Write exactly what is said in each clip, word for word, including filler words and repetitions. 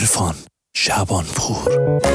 عرفان شعبانپور.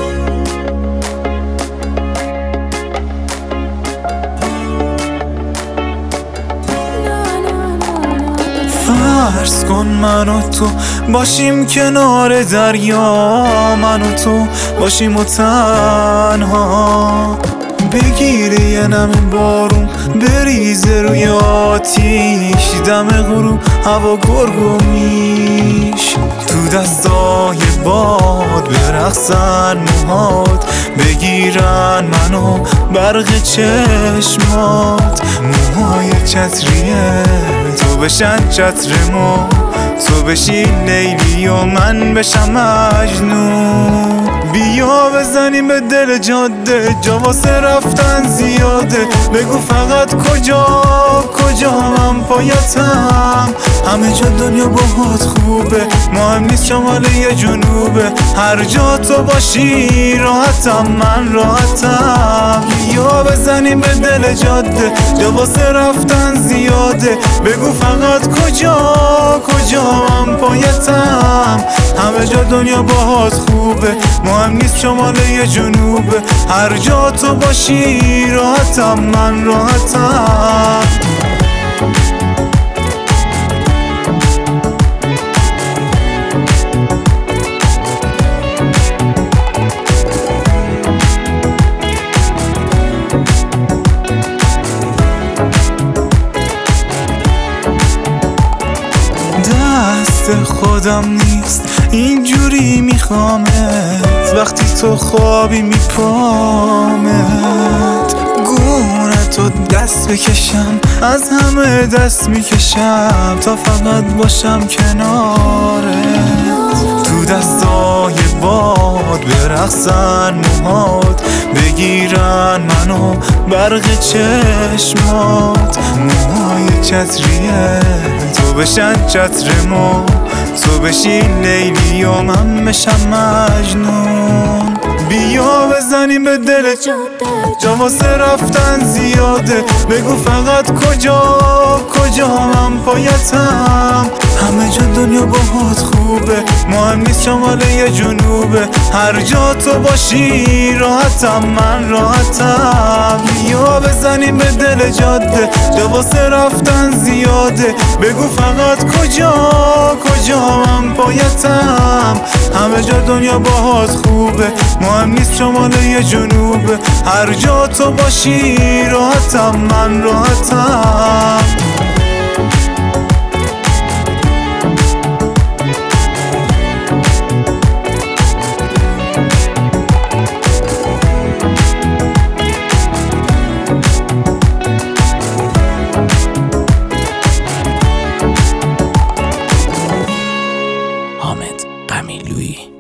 فرض کن من و تو باشیم کنار دریا، من و تو باشیم و تنها، بگیره یه نم بارون بریزه روی آتیش، دم غروب هوا گرگ و میش، تو دستای باد برقصن موهات، بگیرن منو برق چشمات، موهای چتریه تو بشن چترمو، تو بشی لیلی و من بشم مجنون. بیا بزنیم به دل جاده، جا واسه رفتن زیاده، بگو فقط کجا کجا من پایتم، همه جا دنیا باهات خوبه، مهم نیست شمال یا جنوبه، هر جا تو باشی راحتم من راحتم. بیا بزنیم به دل جاده، جا واسه رفتن زیاده، بگو فقط کجا کجا من پایتم، همه جا دنیا باهات خوبه، مهم نیست شمال یا جنوبه، هر جا تو باشی راحتم من راحتم. دست خودم نیست اینجوری میخوامت، وقتی تو خوابی میپامت، گونه تو دست بکشم از همه دست میکشم، تا فقط باشم کنارت، تو دستای باد برقصن موهات، بگیرن منو برق چشمات، موهای چتریه تو بشن چترمو، تو بشی لیلی و من بشم مجنون. بیا بزنیم به دل جاده، جا واسه رفتن زیاده، بگو فقط کجا کجا من پایتم، همه جا دنیا باهات خوبه، مهم نیست شمال یا جنوبه، هر جا تو باشی راحتم من راحتم. بیا بزنیم به دل جاده، جا واسه رفتن زیاده، بگو فقط کجا کجا من پایتم، همه جا دنیا باهات خوبه، مهم نیست شمال یا جنوبه، هر جا تو باشی راحتم من راحتم. حامد قمیلویی.